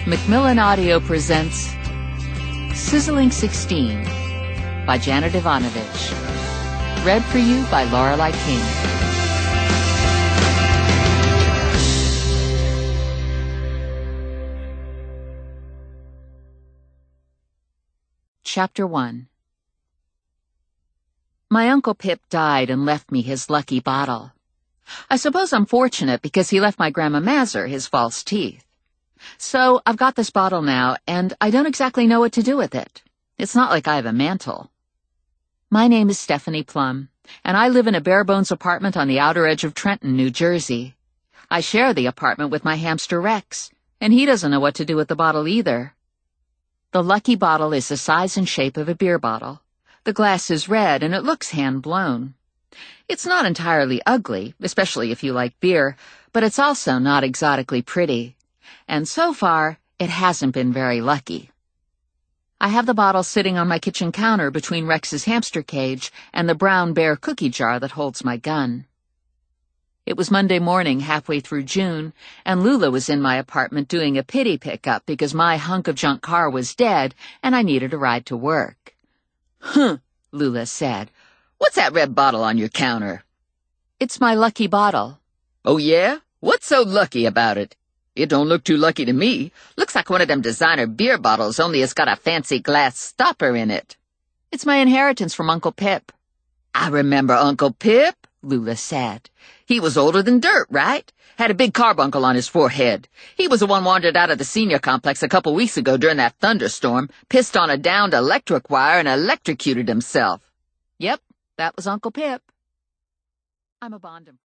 Macmillan Audio presents Sizzling 16 by Janet Ivanovich. Read for you by Lorelei King. Chapter 1. My Uncle Pip died and left me his lucky bottle. I suppose I'm fortunate because he left my Grandma Mazzer his false teeth. So I've got this bottle now, and I don't exactly know what to do with it. It's not like I have a mantle. My name is Stephanie Plum, and I live in a bare-bones apartment on the outer edge of Trenton, New Jersey. I share the apartment with my hamster Rex, and he doesn't know what to do with the bottle either. The lucky bottle is the size and shape of a beer bottle. The glass is red, and it looks hand-blown. It's not entirely ugly, especially if you like beer, but it's also not exotically pretty. And so far, it hasn't been very lucky. I have the bottle sitting on my kitchen counter between Rex's hamster cage and the brown bear cookie jar that holds my gun. It was Monday morning, halfway through June, and Lula was in my apartment doing a pity pickup because my hunk of junk car was dead and I needed a ride to work. "Huh," Lula said. "What's that red bottle on your counter?" "It's my lucky bottle." "Oh, yeah? What's so lucky about it?" "It don't look too lucky to me. Looks like one of them designer beer bottles, only it's got a fancy glass stopper in it." "It's my inheritance from Uncle Pip." "I remember Uncle Pip," Lula said. "He was older than dirt, right? Had a big carbuncle on his forehead. He was the one wandered out of the senior complex a couple weeks ago during that thunderstorm, pissed on a downed electric wire, and electrocuted himself." "Yep, that was Uncle Pip." I'm a Bond